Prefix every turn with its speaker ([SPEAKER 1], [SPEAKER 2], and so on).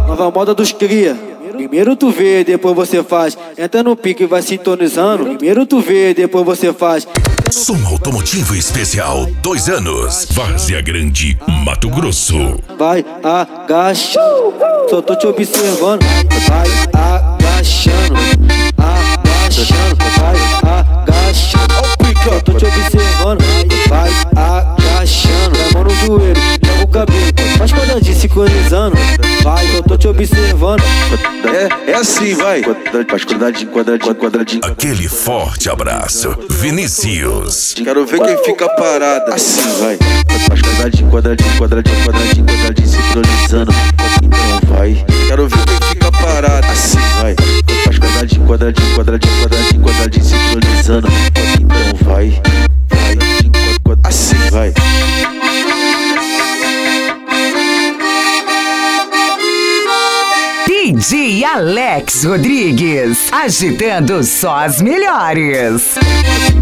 [SPEAKER 1] nova moda dos cria. Primeiro tu vê, depois você faz. Entra no pique e vai sintonizando. Primeiro tu vê, depois você faz.
[SPEAKER 2] Som Automotivo Especial, 2 anos, Várzea Grande, Mato Grosso.
[SPEAKER 1] Vai agachando, só tô te observando. Vai agachando, agachando, vai agachando. Só tô te observando. Vai agachando, leva no joelho, leva o cabelo, faz quadradinho sincronizando. Vai, eu tô te observando.
[SPEAKER 3] É assim, vai. Faz quadradinho, quadradinho, quadradinho.
[SPEAKER 2] Aquele forte abraço, Vinícius.
[SPEAKER 3] Quero ver quem fica parado. Assim, vai. Faz quadradinho, quadradinho, quadradinho, quadradinho, quadradinho, sincronizando. Então vai. Quero ver quem fica parado. Assim, vai. Faz quadradinho, quadradinho, quadradinho, quadradinho, quadradinho, sincronizando. Então vai. Vai. Assim, vai.
[SPEAKER 4] DJ Alex Rodrigues, agitando só as melhores.